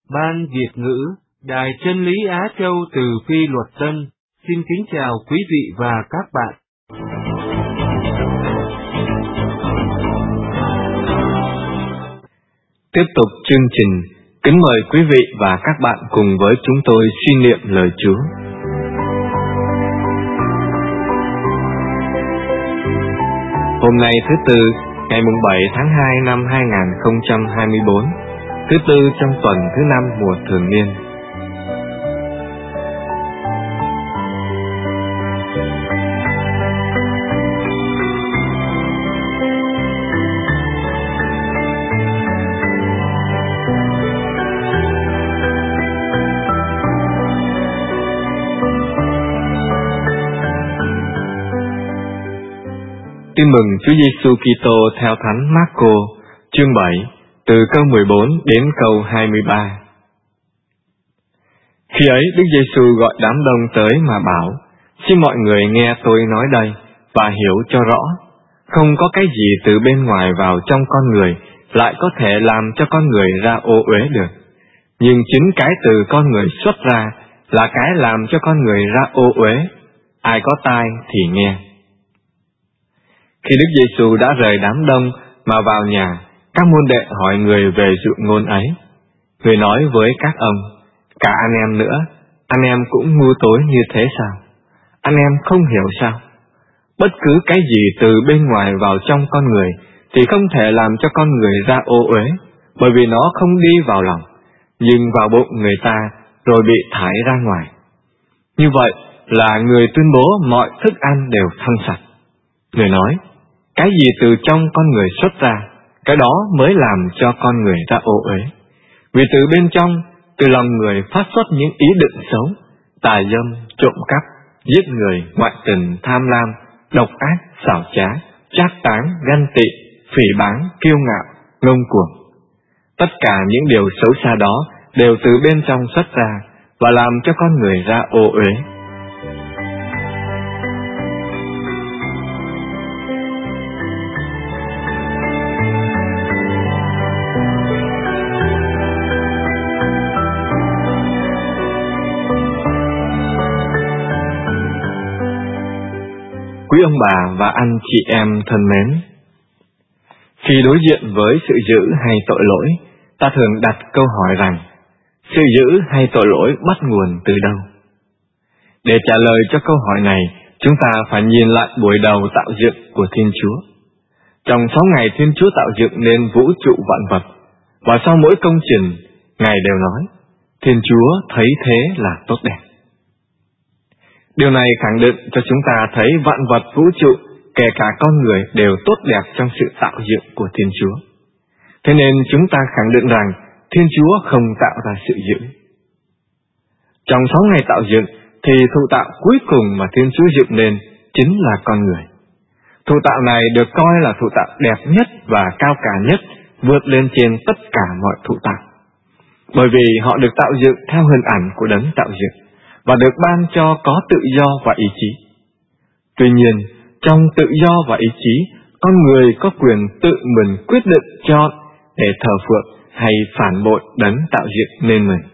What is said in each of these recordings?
Ban Việt ngữ, Đài Chân lý Á Châu từ Phi Luật Tân, xin kính chào quý vị và các bạn. Tiếp tục chương trình, kính mời quý vị và các bạn cùng với chúng tôi suy niệm lời Chúa. Hôm nay thứ Tư, ngày 7 tháng 2 năm 2024, thứ Tư trong tuần thứ 5 mùa thường niên. Tin mừng Chúa Giêsu Kitô theo Thánh Marco, chương 7, từ câu 14 đến câu 23. Khi ấy Đức Giêsu gọi đám đông tới mà bảo: Xin mọi người nghe tôi nói đây và hiểu cho rõ. Không có cái gì từ bên ngoài vào trong con người lại có thể làm cho con người ra ô uế được. Nhưng chính cái từ con người xuất ra là cái làm cho con người ra ô uế. Ai có tai thì nghe. Khi Đức Giêsu đã rời đám đông mà vào nhà, các môn đệ hỏi người về dụ ngôn ấy. Người nói với các ông: Cả anh em nữa, anh em cũng ngu tối như thế sao? Anh em không hiểu sao? Bất cứ cái gì từ bên ngoài vào trong con người thì không thể làm cho con người ra ô uế, bởi vì nó không đi vào lòng, nhưng vào bụng người ta rồi bị thải ra ngoài. Như vậy là người tuyên bố mọi thức ăn đều thanh sạch. Người nói: Cái gì từ trong con người xuất ra, cái đó mới làm cho con người ra ô uế. Vì từ bên trong, từ lòng người phát xuất những ý định xấu, tà dâm, trộm cắp, giết người, ngoại tình, tham lam, độc ác, xảo trá, trác táng, ganh tị, phỉ báng, kiêu ngạo, ngông cuồng. Tất cả những điều xấu xa đó đều từ bên trong xuất ra và làm cho con người ra ô uế. Quý ông bà và anh chị em thân mến, khi đối diện với sự dữ hay tội lỗi, ta thường đặt câu hỏi rằng, sự dữ hay tội lỗi bắt nguồn từ đâu? Để trả lời cho câu hỏi này, chúng ta phải nhìn lại buổi đầu tạo dựng của Thiên Chúa. Trong 6 ngày Thiên Chúa tạo dựng nên vũ trụ vạn vật, và sau mỗi công trình, Ngài đều nói, Thiên Chúa thấy thế là tốt đẹp. Điều này khẳng định cho chúng ta thấy vạn vật vũ trụ, kể cả con người, đều tốt đẹp trong sự tạo dựng của Thiên Chúa. Thế nên chúng ta khẳng định rằng Thiên Chúa không tạo ra sự dữ. Trong 6 ngày tạo dựng thì thụ tạo cuối cùng mà Thiên Chúa dựng nên chính là con người. Thụ tạo này được coi là thụ tạo đẹp nhất và cao cả nhất, vượt lên trên tất cả mọi thụ tạo. Bởi vì họ được tạo dựng theo hình ảnh của Đấng tạo dựng và được ban cho có tự do và ý chí. Tuy nhiên, trong tự do và ý chí, con người có quyền tự mình quyết định chọn để thờ phượng hay phản bội Đấng tạo dựng nên mình.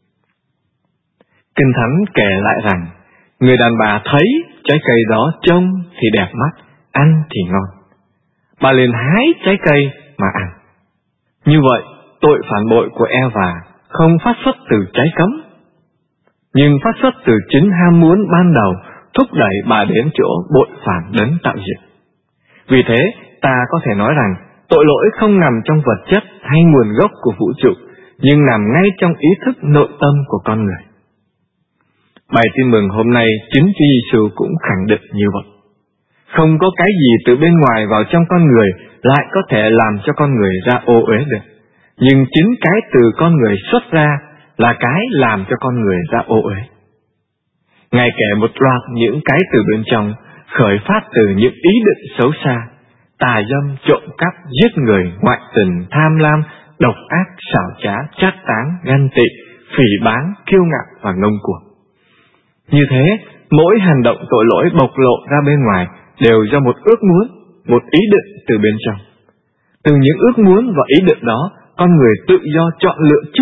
Kinh Thánh kể lại rằng, người đàn bà thấy trái cây đó trông thì đẹp mắt, ăn thì ngon. Bà liền hái trái cây mà ăn. Như vậy, tội phản bội của Eva không phát xuất từ trái cấm, nhưng phát xuất từ chính ham muốn ban đầu thúc đẩy bà đến chỗ bội phản Đấng tạo dựng. Vì thế, ta có thể nói rằng tội lỗi không nằm trong vật chất hay nguồn gốc của vũ trụ, nhưng nằm ngay trong ý thức nội tâm của con người. Bài tin mừng hôm nay chính Chúa Giêsu cũng khẳng định như vậy. Không có cái gì từ bên ngoài vào trong con người lại có thể làm cho con người ra ô uế được, nhưng chính cái từ con người xuất ra là cái làm cho con người ra ô uế. Ngài kể một loạt những cái từ bên trong khởi phát từ những ý định xấu xa, tà dâm, trộm cắp, giết người, ngoại tình, tham lam, độc ác, xảo trá, trác táng, ganh tị, phỉ báng, kiêu ngạo và ngông cuồng. Như thế, mỗi hành động tội lỗi bộc lộ ra bên ngoài đều do một ước muốn, một ý định từ bên trong. Từ những ước muốn và ý định đó, con người tự do chọn lựa trước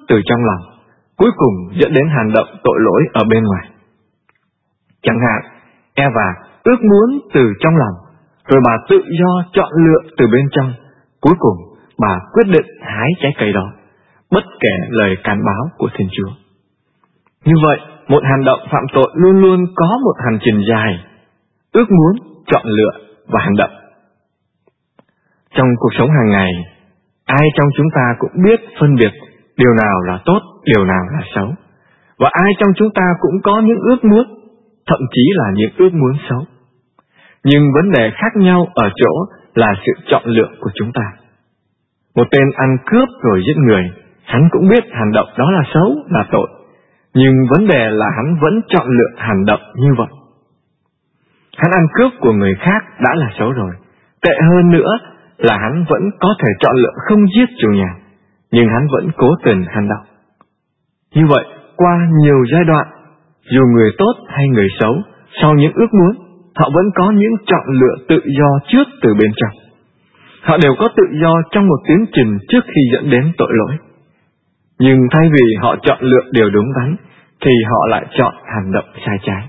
từ trong lòng, cuối cùng dẫn đến hành động tội lỗi ở bên ngoài. Chẳng hạn, Eva ước muốn từ trong lòng, rồi bà tự do chọn lựa từ bên trong, cuối cùng bà quyết định hái trái cây đó, bất kể lời can báo của Thiên Chúa. Như vậy, một hành động phạm tội luôn luôn có một hành trình dài, ước muốn, chọn lựa và hành động. Trong cuộc sống hàng ngày, ai trong chúng ta cũng biết phân biệt điều nào là tốt, điều nào là xấu. Và ai trong chúng ta cũng có những ước muốn, thậm chí là những ước muốn xấu. Nhưng vấn đề khác nhau ở chỗ là sự chọn lựa của chúng ta. Một tên ăn cướp rồi giết người, hắn cũng biết hành động đó là xấu, là tội. Nhưng vấn đề là hắn vẫn chọn lựa hành động như vậy. Hắn ăn cướp của người khác đã là xấu rồi. Tệ hơn nữa là hắn vẫn có thể chọn lựa không giết chủ nhà, nhưng hắn vẫn cố tình hành động. Như vậy, qua nhiều giai đoạn, dù người tốt hay người xấu, sau những ước muốn, họ vẫn có những chọn lựa tự do trước từ bên trong. Họ đều có tự do trong một tiến trình trước khi dẫn đến tội lỗi. Nhưng thay vì họ chọn lựa điều đúng đắn, thì họ lại chọn hành động sai trái.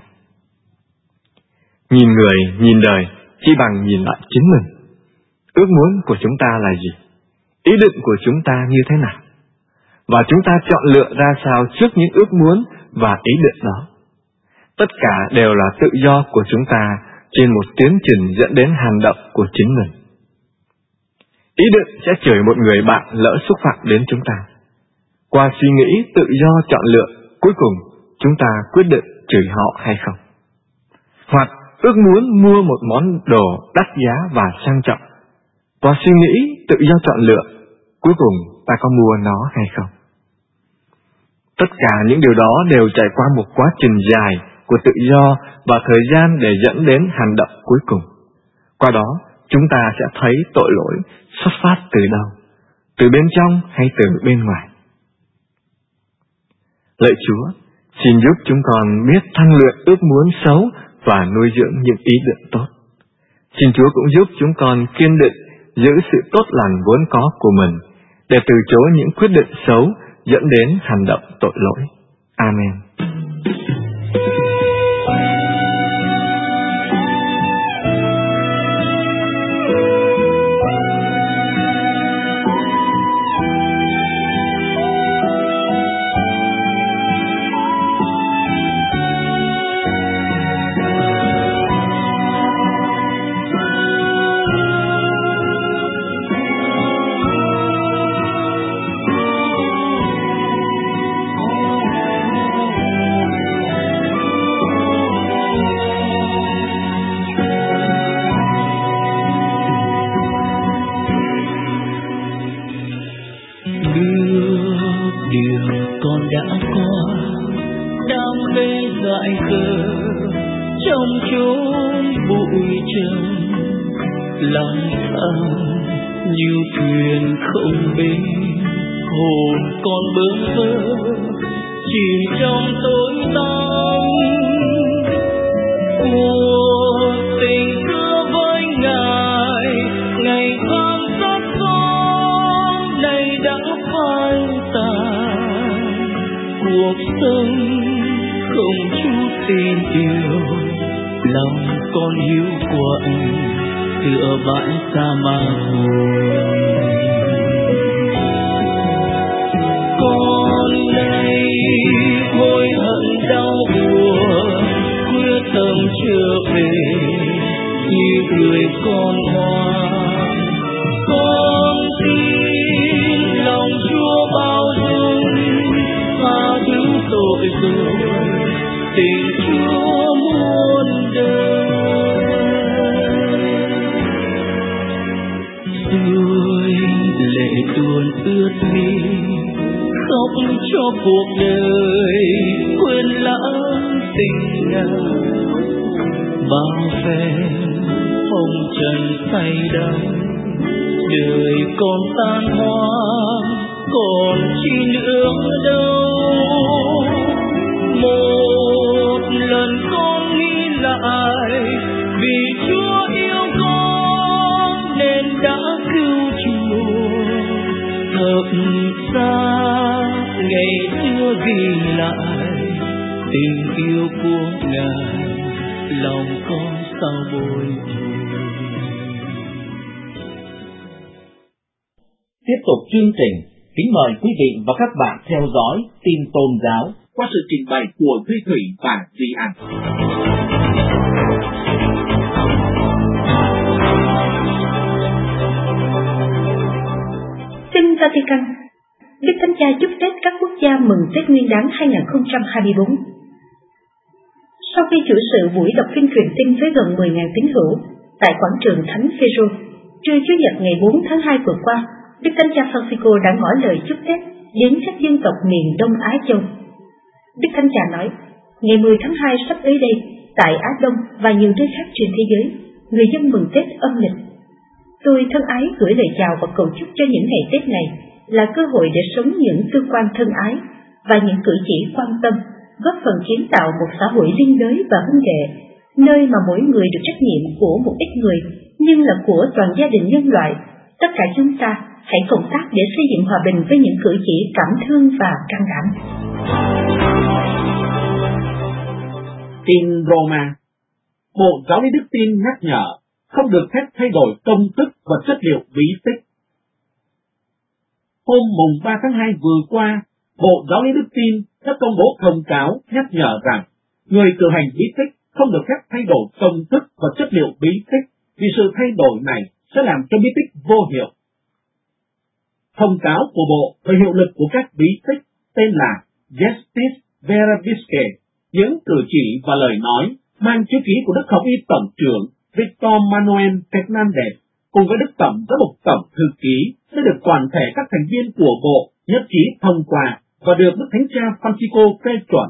Nhìn người, nhìn đời, chỉ bằng nhìn lại chính mình. Ước muốn của chúng ta là gì? Ý định của chúng ta như thế nào? Và chúng ta chọn lựa ra sao trước những ước muốn và ý định đó? Tất cả đều là tự do của chúng ta trên một tiến trình dẫn đến hành động của chính mình. Ý định sẽ chửi một người bạn lỡ xúc phạm đến chúng ta. Qua suy nghĩ tự do chọn lựa, cuối cùng chúng ta quyết định chửi họ hay không. Hoặc ước muốn mua một món đồ đắt giá và sang trọng. Qua suy nghĩ tự do chọn lựa, cuối cùng ta có mua nó hay không. Tất cả những điều đó đều trải qua một quá trình dài của tự do và thời gian để dẫn đến hành động cuối cùng. Qua đó, chúng ta sẽ thấy tội lỗi xuất phát từ đâu, từ bên trong hay từ bên ngoài. Lạy Chúa, xin giúp chúng con biết thăng luyện ước muốn xấu và nuôi dưỡng những ý định tốt. Xin Chúa cũng giúp chúng con kiên định giữ sự tốt lành vốn có của mình, để từ chối những quyết định xấu dẫn đến hành động tội lỗi. Amen. ngày xưa ghi lại tình yêu của Ngài, lòng con sao bồi hồi. Tiếp tục chương trình, kính mời quý vị và các bạn theo dõi tin tôn giáo qua sự trình bày của Duy Thủy và Duy An. Tin Vatican. Đức Thánh Cha chúc Tết các quốc gia mừng Tết Nguyên đán 2024. Sau khi chủ sự buổi đọc kinh truyền tin với gần 10.000 tín hữu tại quảng trường Thánh Phêrô, trưa Chủ nhật ngày 4 tháng 2 vừa qua, Đức Thánh Cha Francisco đã ngỏ lời chúc Tết đến các dân tộc miền Đông Á Châu. Đức Thánh Cha nói, ngày 10 tháng 2 sắp tới đây, tại Á Đông và nhiều nơi khác trên thế giới, người dân mừng Tết âm lịch. Tôi thân ái gửi lời chào và cầu chúc cho những ngày Tết này là cơ hội để sống những tương quan thân ái và những cử chỉ quan tâm, góp phần kiến tạo một xã hội liên đới và huynh đệ, nơi mà mỗi người được trách nhiệm của một ít người, nhưng là của toàn gia đình nhân loại. Tất cả chúng ta hãy cộng tác để xây dựng hòa bình với những cử chỉ cảm thương và can đảm. Tin Roma. Bộ Giáo lý Đức Tin nhắc nhở không được phép thay đổi công thức và chất liệu bí tích. Hôm mùng 3 tháng 2 vừa qua, Bộ Giáo lý Đức Tin đã công bố thông cáo nhắc nhở rằng người cử hành bí tích không được phép thay đổi công thức và chất liệu bí tích, vì sự thay đổi này sẽ làm cho bí tích vô hiệu. Thông cáo của Bộ về hiệu lực của các bí tích tên là Gestis Verbisque, những cử chỉ và lời nói mang chữ ký của Đức Hồng Y Tổng trưởng Victor Manuel Fernandez cùng với Đức Tổng Giám mục Tổng Thư ký sẽ được toàn thể các thành viên của Bộ nhất trí thông qua và được Đức Thánh Cha Francisco phê chuẩn.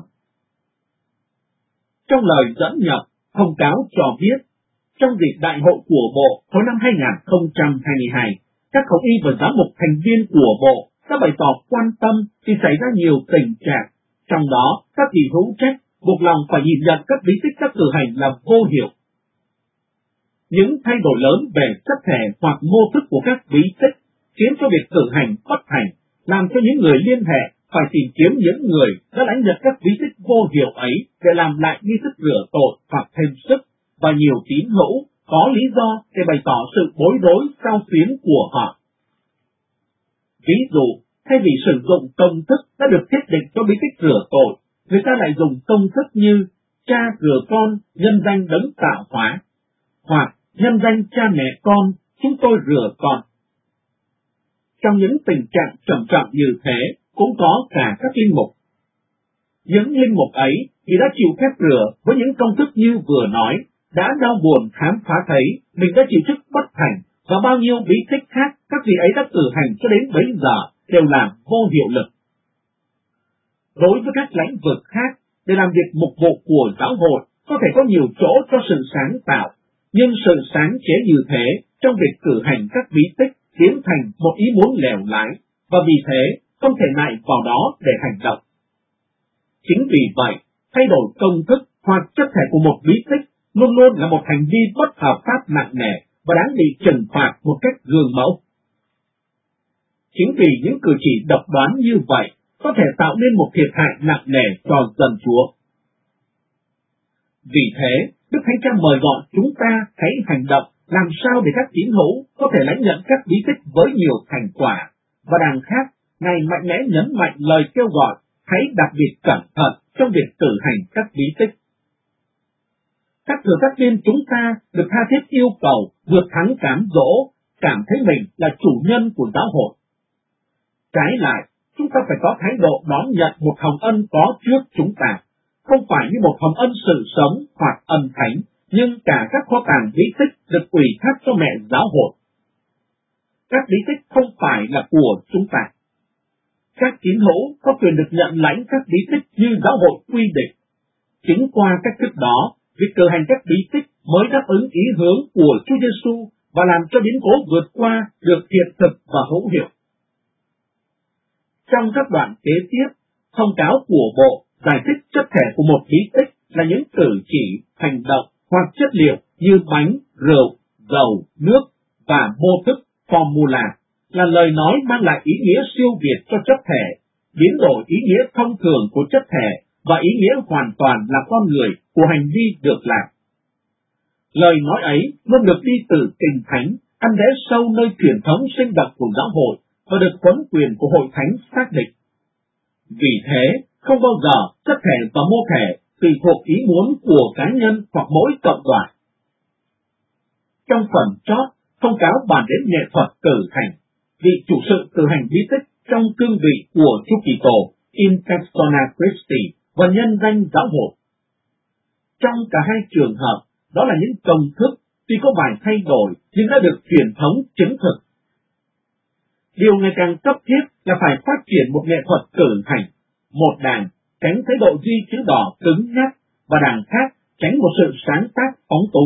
Trong lời dẫn nhập, thông cáo cho biết, trong dịp đại hội của Bộ hồi năm 2022, các hồng y và giám mục thành viên của Bộ đã bày tỏ quan tâm vì xảy ra nhiều tình trạng, trong đó các vị hữu trách buộc lòng phải nhìn nhận các bí tích các cử hành là vô hiệu. Những thay đổi lớn về chất thể hoặc mô thức của các bí tích khiến cho việc cử hành bất thành, làm cho những người liên hệ phải tìm kiếm những người đã lãnh nhận các bí tích vô hiệu ấy để làm lại nghi thức rửa tội hoặc thêm sức, và nhiều tín hữu có lý do để bày tỏ sự bối rối xao xuyến của họ. Ví dụ, thay vì sử dụng công thức đã được thiết định cho bí tích rửa tội, người ta lại dùng công thức như cha rửa con nhân danh đấng tạo hóa, hoặc nhân danh cha mẹ con chúng tôi rửa con. Trong những tình trạng trầm trọng như thế, cũng có cả các linh mục. Những linh mục ấy thì đã chịu phép rửa với những công thức như vừa nói, đã đau buồn khám phá thấy mình đã chịu chức bất thành, và bao nhiêu bí tích khác các vị ấy đã cử hành cho đến bấy giờ đều làm vô hiệu lực. Đối với các lĩnh vực khác, để làm việc mục vụ của giáo hội có thể có nhiều chỗ cho sự sáng tạo, nhưng sự sáng chế như thế trong việc cử hành các bí tích biến thành một ý muốn lèo lái, và vì thế không thể nại vào đó để hành động. Chính vì vậy, thay đổi công thức hoặc chất thể của một bí tích luôn luôn là một hành vi bất hợp pháp nặng nề và đáng bị trừng phạt một cách gương mẫu. Chính vì những cử chỉ độc đoán như vậy có thể tạo nên một thiệt hại nặng nề cho dân Chúa. Vì thế, Đức Thánh Cha mời gọi chúng ta hãy hành động làm sao để các tín hữu có thể lãnh nhận các bí tích với nhiều thành quả, và đằng khác, Ngài mạnh mẽ nhấn mạnh lời kêu gọi hãy đặc biệt cẩn thận trong việc cử hành các bí tích. Các thừa tác viên chúng ta được tha thiết yêu cầu vượt thắng cám dỗ, cảm thấy mình là chủ nhân của giáo hội. Trái lại, chúng ta phải có thái độ đón nhận một hồng ân có trước chúng ta, không phải như một hồng ân sự sống hoặc ân thánh, nhưng cả các kho tàng bí tích được ủy thác cho mẹ giáo hội. Các bí tích không phải là của chúng ta. Các tín hữu có quyền được nhận lãnh các bí tích như giáo hội quy định. Chính qua cách thức đó, việc cử hành các bí tích mới đáp ứng ý hướng của Chúa Giêsu và làm cho biến cố vượt qua được hiện thực và hữu hiệu. Trong các đoạn kế tiếp, thông cáo của Bộ giải thích chất thể của một bí tích là những cử chỉ, hành động hoặc chất liệu như bánh, rượu, dầu, nước và mô thức, formula, là lời nói mang lại ý nghĩa siêu việt cho chất thể, biến đổi ý nghĩa thông thường của chất thể và ý nghĩa hoàn toàn là con người của hành vi được làm. Lời nói ấy luôn được đi từ kinh thánh, ăn đế sâu nơi truyền thống sinh động của giáo hội và được huấn quyền của hội thánh xác định. Vì thế, không bao giờ chất thể và mô thể tùy thuộc ý muốn của cá nhân hoặc mỗi cộng đoàn. Trong phần chót, thông cáo bàn đến nghệ thuật cử hành, vị chủ sự cử hành bí tích trong cương vị của Chúa Kitô in persona Christi và nhân danh giáo hội. Trong cả hai trường hợp, đó là những công thức tuy có vài thay đổi nhưng đã được truyền thống chứng thực. Điều ngày càng cấp thiết là phải phát triển một nghệ thuật cử hành, một đàn tránh thái độ duy chữ đỏ cứng nhắc và đàn khác tránh một sự sáng tác phóng túng.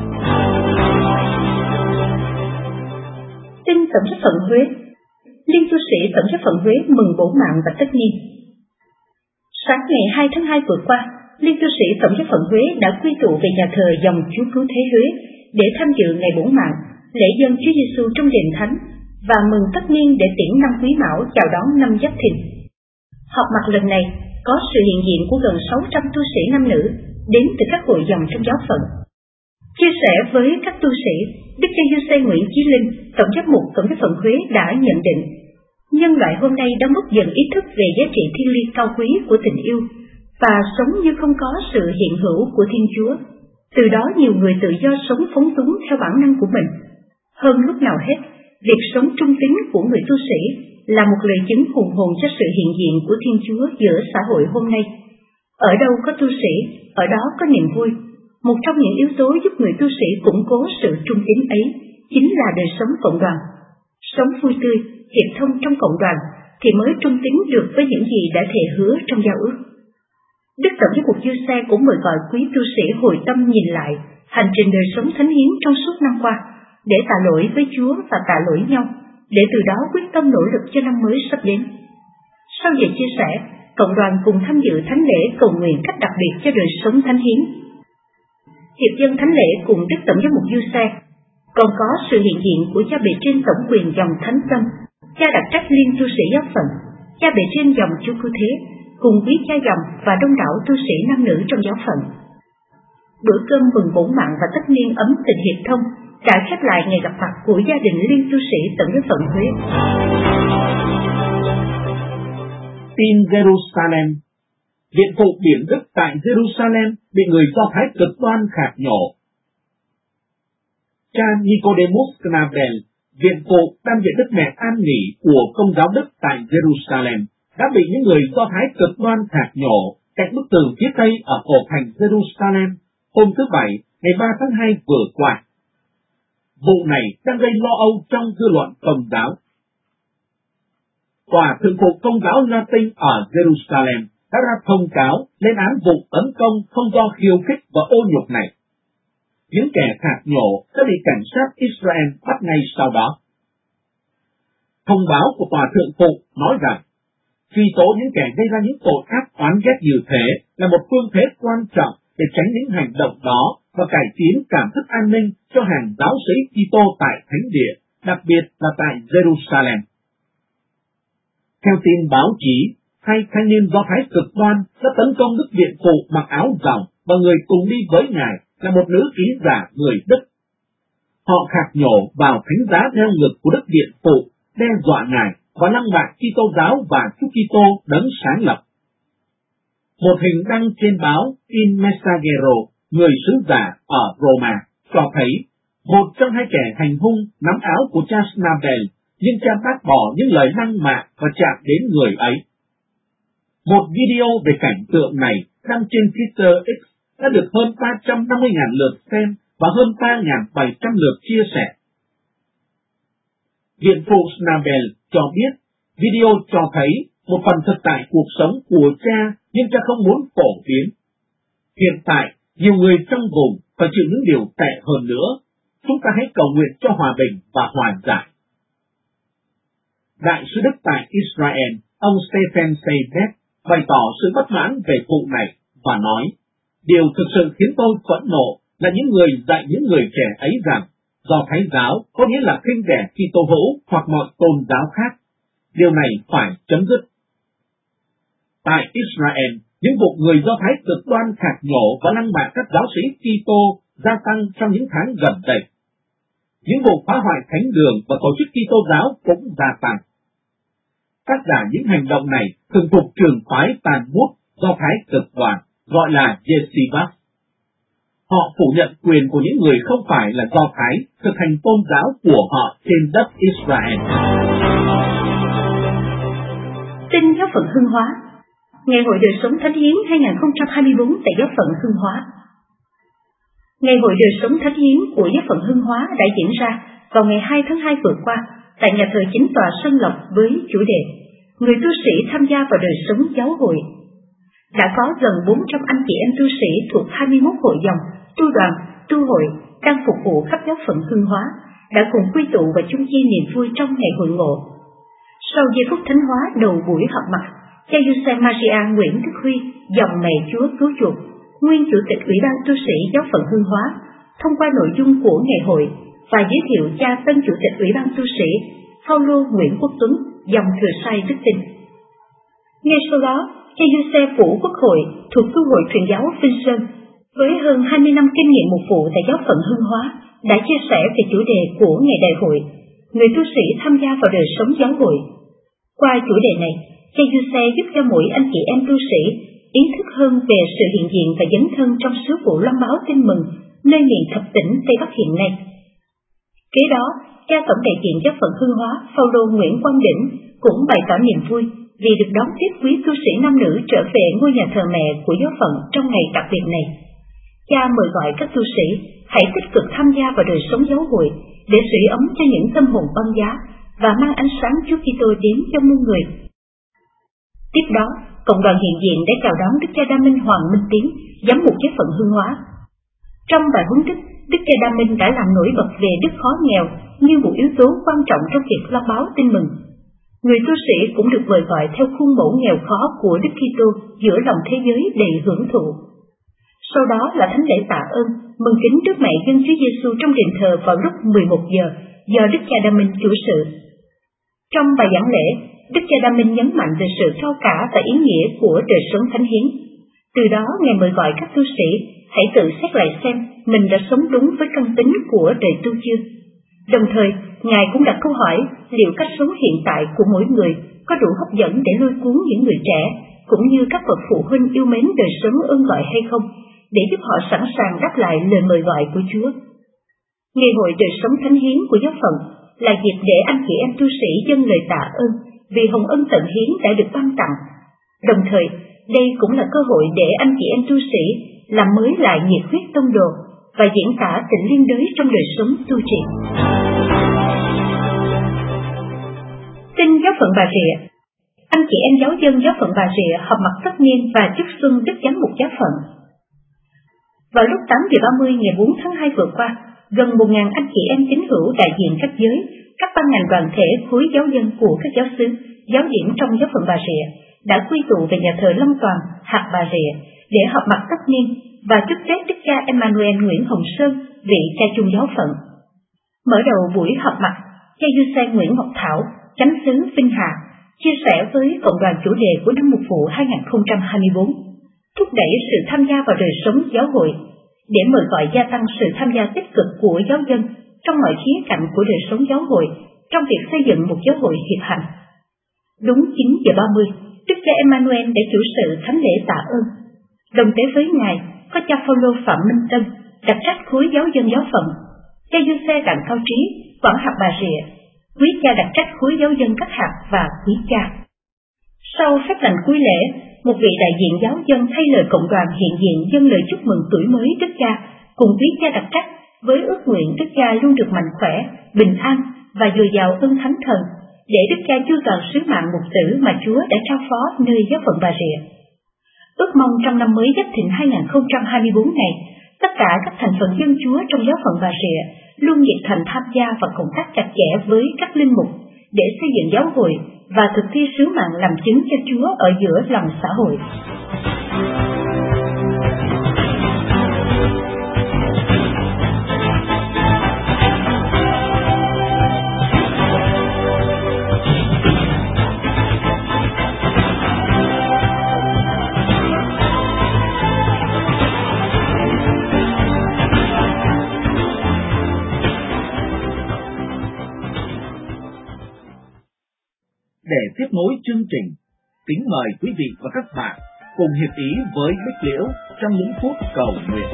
Tin Tổng giáo phận Huế. Liên tu sĩ Tổng giáo phận Huế mừng bổ mạng và tất niên. Sáng ngày 2 tháng 2 vừa qua, Liên tu sĩ Tổng giáo phận Huế đã quy tụ về nhà thờ dòng Chúa Cứu Thế Huế để tham dự ngày bổ mạng, lễ dâng Chúa Giêsu trong đền thánh và mừng tất niên để tiễn năm Quý Mão chào đón năm Giáp Thìn. Họp mặt lần này có sự hiện diện của gần 600 tu sĩ nam nữ đến từ các hội dòng trong giáo phận. Chia sẻ với các tu sĩ, Đức cha Giuse Nguyễn Chí Linh, Tổng giám mục Tổng giáo phận Huế đã nhận định, nhân loại hôm nay đã mất dần ý thức về giá trị thiêng liêng cao quý của tình yêu và sống như không có sự hiện hữu của Thiên Chúa. Từ đó nhiều người tự do sống phóng túng theo bản năng của mình. Hơn lúc nào hết, việc sống trung tín của người tu sĩ là một lời chứng hùng hồn cho sự hiện diện của Thiên Chúa giữa xã hội hôm nay. Ở đâu có tu sĩ, ở đó có niềm vui. Một trong những yếu tố giúp người tu sĩ củng cố sự trung tín ấy chính là đời sống cộng đoàn. Sống vui tươi, hiệp thông trong cộng đoàn thì mới trung tín được với những gì đã thề hứa trong giao ước. Đức Tổng giám mục Giuse cũng mời gọi quý tu sĩ hồi tâm nhìn lại hành trình đời sống thánh hiến trong suốt năm qua, để tạ lỗi với Chúa và tạ lỗi nhau, để từ đó quyết tâm nỗ lực cho năm mới sắp đến. Sau giờ chia sẻ, cộng đoàn cùng tham dự thánh lễ cầu nguyện cách đặc biệt cho đời sống thánh hiến. Hiệp dân thánh lễ cùng Đức Tổng giám mục Giuse còn có sự hiện diện của cha bề trên tổng quyền dòng Thánh Tâm, cha đặc trách liên tu sĩ giáo phận, cha bề trên dòng Chúa Cứu Thế, cùng quý cha dòng và đông đảo tu sĩ nam nữ trong giáo phận. Bữa cơm mừng bổ mạng và tất niên ấm tình hiệp thông đã khép lại ngày gặp mặt của gia đình liên tu sĩ Tổng giáo phận Huế. Tin Jerusalem. Viện phụ Biển Đức tại Jerusalem bị người Do Thái cực đoan khạc nhổ. Cha Nicodemus Knabel, viện phụ Tam viện Đức Mẹ An Nghỉ của Công giáo Đức tại Jerusalem, đã bị những người Do Thái cực đoan khạc nhổ cạnh bức tường phía tây ở cổ thành Jerusalem hôm thứ Bảy, ngày 3 tháng 2 vừa qua. Vụ này đang gây lo âu trong dư luận Công giáo. Tòa Thượng phụ Công giáo Latin ở Jerusalem đã ra thông cáo lên án vụ tấn công không do khiêu khích và ô nhục này. Những kẻ khạc nhổ sẽ bị cảnh sát Israel bắt ngay sau đó. Thông báo của Tòa Thượng phụ nói rằng, truy tố những kẻ gây ra những tội ác oán ghét như thế là một phương thế quan trọng để tránh những hành động đó và cải tiến cảm thức an ninh cho hàng giáo sĩ Kitô tại Thánh Địa, đặc biệt là tại Jerusalem. Theo tin báo chí, hai thanh niên Do Thái cực đoan đã tấn công Đức Viện phụ mặc áo ròng và người cùng đi với ngài là một nữ ký giả người Đức. Họ khạc nhổ vào thánh giá đeo ngực của Đức Viện phụ, đe dọa ngài và lăng mạ Kitô giáo và Chúa Kitô đấng sáng lập. Một hình đăng trên báo Il Messaggero, người sứ giả ở Roma, cho thấy một trong hai kẻ hành hung nắm áo của cha Snabel, nhưng cha bác bỏ những lời lăng mạ và chạm đến người ấy. Một video về cảnh tượng này đăng trên Twitter X đã được hơn 350.000 lượt xem và hơn 3.700 lượt chia sẻ. Viện phụ Snabel cho biết video cho thấy một phần thực tại cuộc sống của cha nhưng cha không muốn phổ biến. Hiện tại, nhiều người trong vùng phải chịu những điều tệ hơn nữa. Chúng ta hãy cầu nguyện cho hòa bình và hòa giải. Đại sứ Đức tại Israel, ông Stephen Seibert, bày tỏ sự bất mãn về vụ này và nói, điều thực sự khiến tôi phẫn nộ là những người dạy những người trẻ ấy rằng Do Thái giáo có nghĩa là khinh rẻ Kitô hữu hoặc mọi tôn giáo khác. Điều này phải chấm dứt. Tại Israel, những vụ người Do Thái cực đoan khạc nhổ và lăng mạ các giáo sĩ Kitô gia tăng trong những tháng gần đây. Những vụ phá hoại thánh đường và tổ chức Kitô giáo cũng gia tăng. Tác giả những hành động này thường thuộc trường phái tàn bút Do Thái cực đoan, gọi là Yeshivas. Họ phủ nhận quyền của những người không phải là Do Thái thực hành tôn giáo của họ trên đất Israel. Tin giáo phận Hưng Hóa. Ngày hội đời sống thánh hiến 2024 tại giáo phận Hưng Hóa. Ngày hội đời sống thánh hiến của giáo phận Hưng Hóa đã diễn ra vào ngày 2 tháng 2 vừa qua tại nhà thờ Chính tòa Sơn Lộc với chủ đề Người tu sĩ tham gia vào đời sống giáo hội. Đã có gần 400 anh chị em tu sĩ thuộc 21 hội dòng, tu đoàn, tu hội đang phục vụ khắp giáo phận Hưng Hóa đã cùng quy tụ và chung chia niềm vui trong ngày hội ngộ. Sau giây phút thánh hóa đầu buổi họp mặt, cha Giuse Maria Nguyễn Đức Huy, dòng mẹ Chúa cứu chuộc, nguyên chủ tịch Ủy ban tu sĩ giáo phận Hưng Hóa, thông qua nội dung của ngày hội và giới thiệu cha tân chủ tịch Ủy ban tu sĩ Phaolô Nguyễn Quốc Tuấn, dòng thừa sai đức tin. Ngay sau đó, cha Giuse Vũ Quốc Hội thuộc tu hội truyền giáo Vinh Sơn, với hơn 20 năm kinh nghiệm mục vụ tại giáo phận Hưng Hóa, đã chia sẻ về chủ đề của ngày đại hội, người tu sĩ tham gia vào đời sống giáo hội. Qua chủ đề này, cha Giuse giúp cho mỗi anh chị em tu sĩ ý thức hơn về sự hiện diện và dấn thân trong sứ vụ loan báo tin mừng nơi miền thập tỉnh Tây Bắc hiện nay. Kế đó, cha tổng đại diện giáo phận Hưng Hóa Phaolô Nguyễn Quang Đỉnh cũng bày tỏ niềm vui vì được đón tiếp quý tu sĩ nam nữ trở về ngôi nhà thờ mẹ của giáo phận trong ngày đặc biệt này. Cha mời gọi các tu sĩ hãy tích cực tham gia vào đời sống giáo hội để sưởi ấm cho những tâm hồn băng giá và mang ánh sáng Chúa Kitô đến cho muôn người. Tiếp đó, cộng đoàn hiện diện đã chào đón Đức cha Đa Minh Hoàng Minh Tiến, giám mục giáo phận Hưng Hóa. Trong bài huấn đức, Đức cha Đa Minh đã làm nổi bật về đức khó nghèo như một yếu tố quan trọng trong việc loan báo tin mừng. Người tu sĩ cũng được mời gọi theo khuôn mẫu nghèo khó của Đức Kitô giữa lòng thế giới đầy hưởng thụ. Sau đó là thánh lễ tạ ơn, mừng kính Đức Mẹ Dân Chúa Giêsu trong đền thờ vào lúc 11 giờ do Đức cha Đa Minh chủ sự. Trong bài giảng lễ, Đức cha Đa Minh nhấn mạnh về sự cao cả và ý nghĩa của đời sống thánh hiến. Từ đó, Ngài mời gọi các tu sĩ hãy tự xét lại xem mình đã sống đúng với căn tính của đời tu chưa. Đồng thời, Ngài cũng đặt câu hỏi liệu cách sống hiện tại của mỗi người có đủ hấp dẫn để lôi cuốn những người trẻ, cũng như các bậc phụ huynh yêu mến đời sống ơn gọi hay không, để giúp họ sẵn sàng đáp lại lời mời gọi của Chúa. Ngày hội đời sống thánh hiến của giáo phận là dịp để anh chị em tu sĩ dâng lời tạ ơn vì hồng ân tận hiến đã được ban tặng. Đồng thời, đây cũng là cơ hội để anh chị em tu sĩ làm mới lại nhiệt huyết tông đồ và diễn tả tình liên đới trong đời sống tu trì. Tin giáo phận Bà Rịa. Anh chị em giáo dân giáo phận Bà Rịa họp mặt tất niên và chúc xuân Đức Giám mục giáo phận. Vào lúc 8 giờ 30 ngày 4 tháng 2 vừa qua, gần 1.000 anh chị em tín hữu đại diện các giới, các ban ngành đoàn thể khối giáo dân của các giáo xứ, giáo điểm trong giáo phận Bà Rịa đã quy tụ về nhà thờ Lâm Toàn, hạt Bà Rịa để họp mặt tất niên và chúc Tết Đức cha Emmanuel Nguyễn Hồng Sơn, vị cha chung giáo phận. Mở đầu buổi họp mặt, cha Giuse Nguyễn Ngọc Thảo, chánh xứ Vinh Hà, chia sẻ với cộng đoàn chủ đề của năm mục vụ 2024, thúc đẩy sự tham gia vào đời sống giáo hội, để mời gọi gia tăng sự tham gia tích cực của giáo dân trong mọi khía cạnh của đời sống giáo hội trong việc xây dựng một giáo hội hiệp hành. Đúng 9 giờ 30, Đức cha Emmanuel đã chủ sự thánh lễ tạ ơn. Đồng tế với Ngài có cha Phaolô Phạm Minh Tân, đặc trách khối giáo dân giáo phận, cha Giuse Đặng Cao Trí, quản hạt Bà Rịa, quý cha đặc trách khối giáo dân các hạt và quý cha. Sau phép lành cuối lễ, một vị đại diện giáo dân thay lời cộng đoàn hiện diện dâng lời chúc mừng tuổi mới Đức cha cùng quý cha đặc trách với ước nguyện Đức cha luôn được mạnh khỏe, bình an và dồi dào ơn thánh thần, để Đức cha chu toàn sứ mạng mục tử mà Chúa đã trao phó nơi giáo phận Bà Rịa. Ước mong trong năm mới Giáp Thìn 2024 này, tất cả các thành phần dân Chúa trong giáo phận Bà Rịa luôn nhiệt thành tham gia và cộng tác chặt chẽ với các linh mục để xây dựng giáo hội và thực thi sứ mạng làm chứng cho Chúa ở giữa lòng xã hội. nối chương trình, kính mời quý vị và các bạn cùng hiệp ý với Bích Liễu trong những phút cầu nguyện.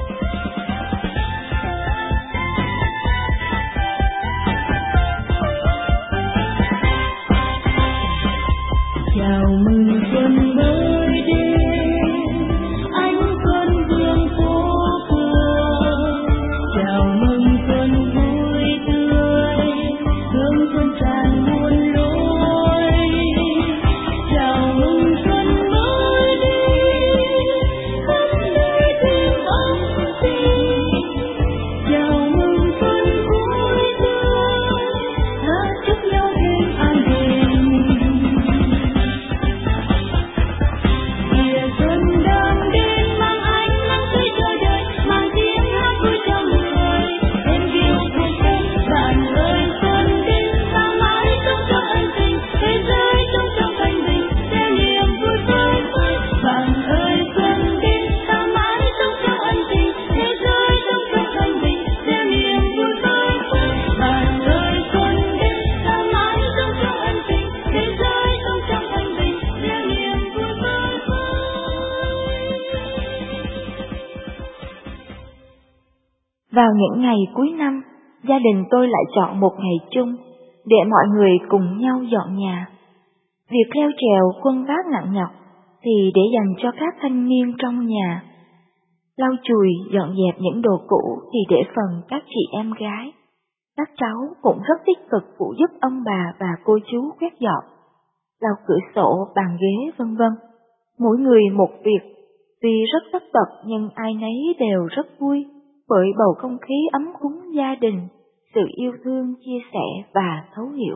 Chào mừng xuân mới đến, ánh xuân vương phố phường. Chào mừng xuân vui tươi, hương xuân tràn muôn lối. Chào mừng xuân mới đến, khắp nơi thêm ấm tình. Chào mừng xuân vui tươi, hát chúc nhau thêm an bình. Xuân đang đến mang ánh nắng tươi cho đời, mang tiếng hát vui cho người, thêm điều vui tươi. Bạn ơi xuân đến ta mãi sống trong ân tình, thế giới sống trong thanh bình, theo niềm vui phơi phới. Bạn ơi xuân đến ta mãi sống trong ân tình, thế giới sống trong thanh bình, theo niềm vui phơi phới. Bạn ơi xuân đến ta mãi sống trong ân tình, thế giới sống trong thanh bình, theo niềm vui phơi phới. Vào những ngày cuối năm, gia đình tôi lại chọn một ngày chung để mọi người cùng nhau dọn nhà. Việc leo trèo khuân vác nặng nhọc thì để dành cho các thanh niên trong nhà. Lau chùi, dọn dẹp những đồ cũ thì để phần các chị em gái. Các cháu cũng rất tích cực phụ giúp ông bà và cô chú quét dọn, lau cửa sổ, bàn ghế vân vân. Mỗi người một việc, tuy rất tất bật nhưng ai nấy đều rất vui bởi bầu không khí ấm cúng gia đình, sự yêu thương, chia sẻ và thấu hiểu.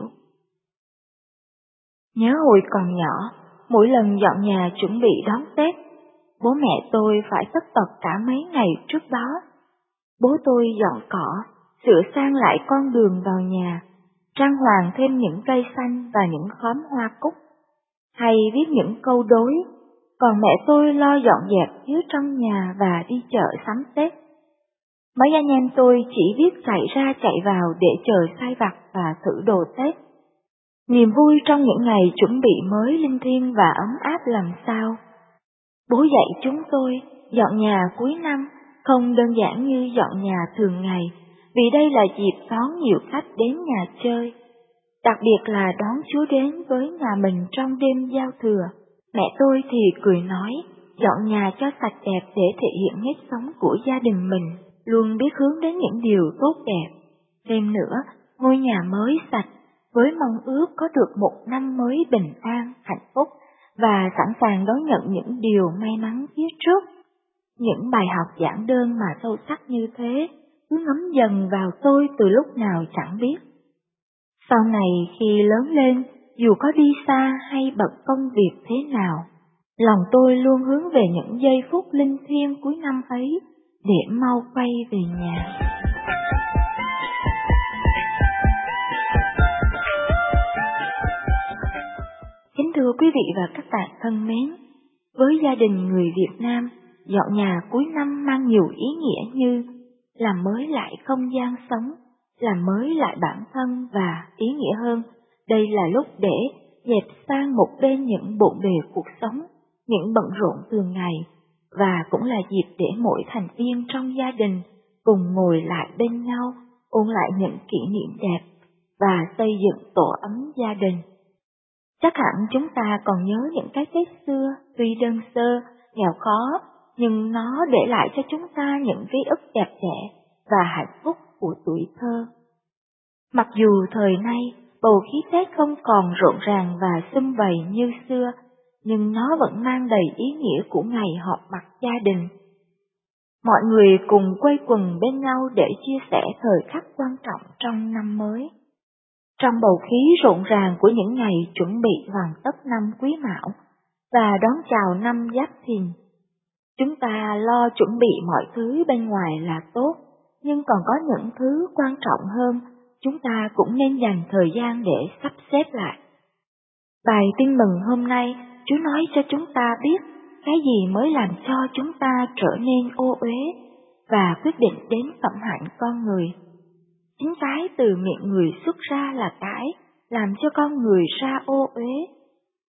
Nhớ hồi còn nhỏ, mỗi lần dọn nhà chuẩn bị đón Tết, bố mẹ tôi phải tất bật cả mấy ngày trước đó. Bố tôi dọn cỏ, sửa sang lại con đường vào nhà, trang hoàng thêm những cây xanh và những khóm hoa cúc, hay viết những câu đối, còn mẹ tôi lo dọn dẹp phía trong nhà và đi chợ sắm Tết. Mấy anh em tôi chỉ biết chạy ra chạy vào để chờ sai vặt và thử đồ Tết. Niềm vui trong những ngày chuẩn bị mới linh thiêng và ấm áp làm sao. Bố dạy chúng tôi dọn nhà cuối năm không đơn giản như dọn nhà thường ngày, vì đây là dịp đón nhiều khách đến nhà chơi. Đặc biệt là đón Chúa đến với nhà mình trong đêm giao thừa. Mẹ tôi thì cười nói, dọn nhà cho sạch đẹp để thể hiện nếp sống của gia đình mình, luôn biết hướng đến những điều tốt đẹp. Thêm nữa, ngôi nhà mới sạch, với mong ước có được một năm mới bình an, hạnh phúc và sẵn sàng đón nhận những điều may mắn phía trước. Những bài học giản đơn mà sâu sắc như thế cứ ngấm dần vào tôi từ lúc nào chẳng biết. Sau này khi lớn lên, dù có đi xa hay bận công việc thế nào, lòng tôi luôn hướng về những giây phút linh thiêng cuối năm ấy để mau quay về nhà. Kính thưa quý vị và các bạn thân mến, với gia đình người Việt Nam, dọn nhà cuối năm mang nhiều ý nghĩa như làm mới lại không gian sống, làm mới lại bản thân và ý nghĩa hơn, đây là lúc để dẹp sang một bên những bộn bề cuộc sống, những bận rộn thường ngày, và cũng là dịp để mỗi thành viên trong gia đình cùng ngồi lại bên nhau, ôn lại những kỷ niệm đẹp và xây dựng tổ ấm gia đình. Chắc hẳn chúng ta còn nhớ những cái Tết xưa tuy đơn sơ, nghèo khó, nhưng nó để lại cho chúng ta những ký ức đẹp đẽ và hạnh phúc của tuổi thơ. Mặc dù thời nay bầu khí Tết không còn rộn ràng và sum vầy như xưa, nhưng nó vẫn mang đầy ý nghĩa của ngày họp mặt gia đình. Mọi người cùng quây quần bên nhau để chia sẻ thời khắc quan trọng trong năm mới. Trong bầu khí rộn ràng của những ngày chuẩn bị hoàn tất năm Quý Mão và đón chào năm Giáp Thìn, chúng ta lo chuẩn bị mọi thứ bên ngoài là tốt, nhưng còn có những thứ quan trọng hơn, chúng ta cũng nên dành thời gian để sắp xếp lại. Bài tin mừng hôm nay, Chúa nói cho chúng ta biết cái gì mới làm cho chúng ta trở nên ô uế và quyết định đến phẩm hạnh con người. Chính cái từ miệng người xuất ra là cái làm cho con người ra ô uế.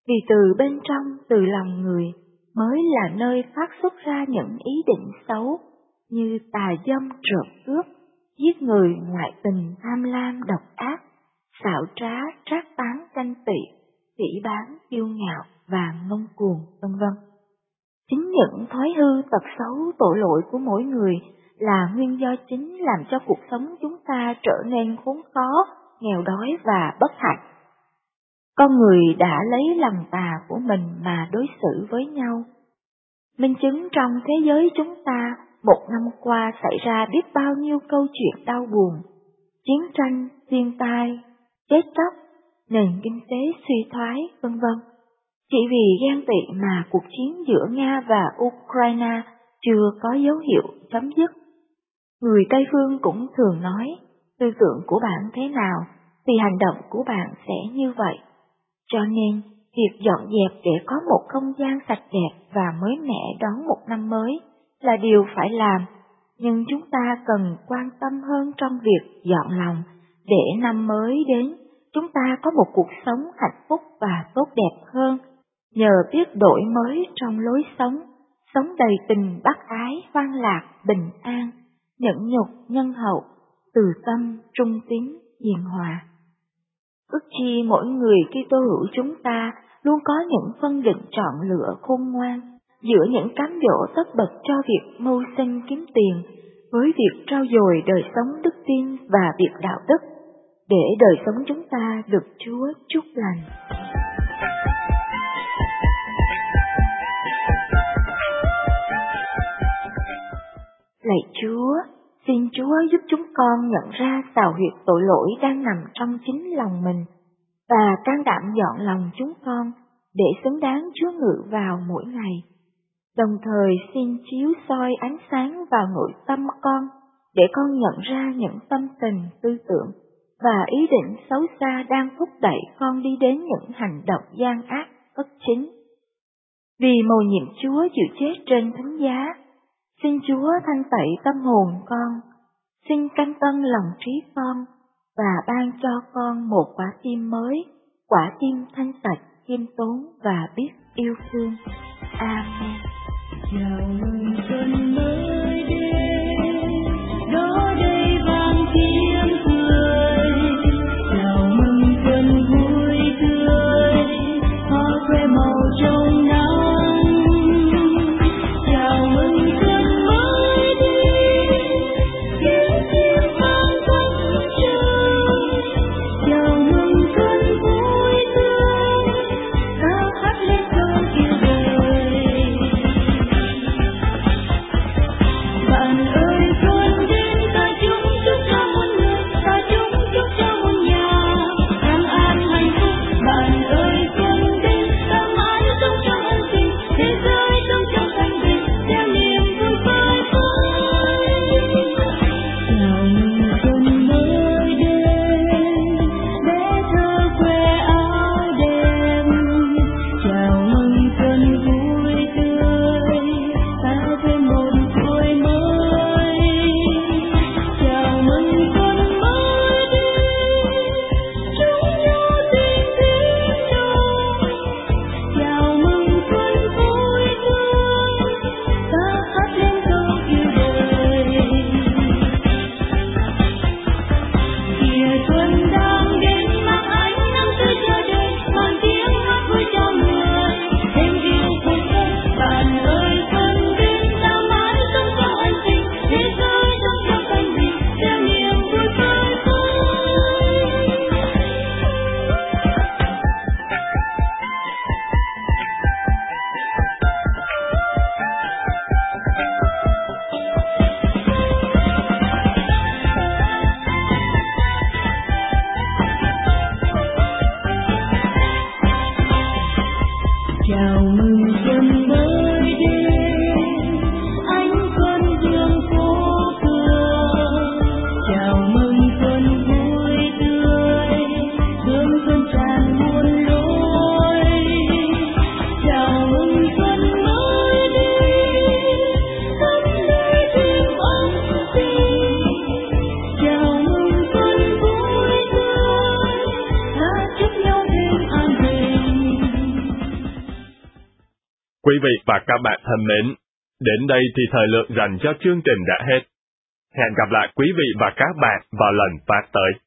Vì từ bên trong, từ lòng người mới là nơi phát xuất ra những ý định xấu như tà dâm, trộm cướp, giết người, ngoại tình, tham lam, độc ác, xảo trá, trác tán, ganh tị, phỉ báng, kiêu ngạo và ngông cuồng, vân vân. Chính những thói hư tật xấu tội lỗi của mỗi người là nguyên do chính làm cho cuộc sống chúng ta trở nên khốn khó, nghèo đói và bất hạnh. Con người đã lấy lòng tà của mình mà đối xử với nhau. Minh chứng trong thế giới chúng ta, một năm qua xảy ra biết bao nhiêu câu chuyện đau buồn, chiến tranh, thiên tai, chết chóc, nền kinh tế suy thoái, vân vân. Chỉ vì ghen tị mà cuộc chiến giữa Nga và Ukraine chưa có dấu hiệu chấm dứt. Người Tây Phương cũng thường nói, tư tưởng của bạn thế nào thì hành động của bạn sẽ như vậy. Cho nên, việc dọn dẹp để có một không gian sạch đẹp và mới mẻ đón một năm mới là điều phải làm, nhưng chúng ta cần quan tâm hơn trong việc dọn lòng để năm mới đến chúng ta có một cuộc sống hạnh phúc và tốt đẹp hơn, nhờ biết đổi mới trong lối sống, sống đầy tình bác ái, hoan lạc, bình an, nhẫn nhục, nhân hậu, từ tâm, trung tín, hiền hòa. Ước chi mỗi người Kitô hữu chúng ta luôn có những phân định chọn lựa khôn ngoan giữa những cám dỗ tất bật cho việc mưu sinh kiếm tiền với việc trau dồi đời sống đức tin và việc đạo đức, để đời sống chúng ta được Chúa chúc lành. Lạy Chúa, xin Chúa giúp chúng con nhận ra xào huyệt tội lỗi đang nằm trong chính lòng mình, và can đảm dọn lòng chúng con để xứng đáng Chúa ngự vào mỗi ngày. Đồng thời xin chiếu soi ánh sáng vào nội tâm con, để con nhận ra những tâm tình, tư tưởng và ý định xấu xa đang thúc đẩy con đi đến những hành động gian ác, bất chính. Vì mầu nhiệm Chúa chịu chết trên thánh giá, xin Chúa thanh tẩy tâm hồn con, xin canh tân lòng trí con, và ban cho con một quả tim mới, quả tim thanh sạch, khiêm tốn và biết yêu thương. Amen. Chào mừng xuân mới đến, đó đây vang tiếng cười. Chào mừng xuân vui tươi, hoa khoe màu trong nắng. Chào mừng xuân mới đến, tiếng chim vang khắp trời. Chào mừng xuân vui tươi, ca hát lên câu yêu đời. Quý vị và các bạn thân mến, đến đây thì thời lượng dành cho chương trình đã hết. Hẹn gặp lại quý vị và các bạn vào lần phát tới.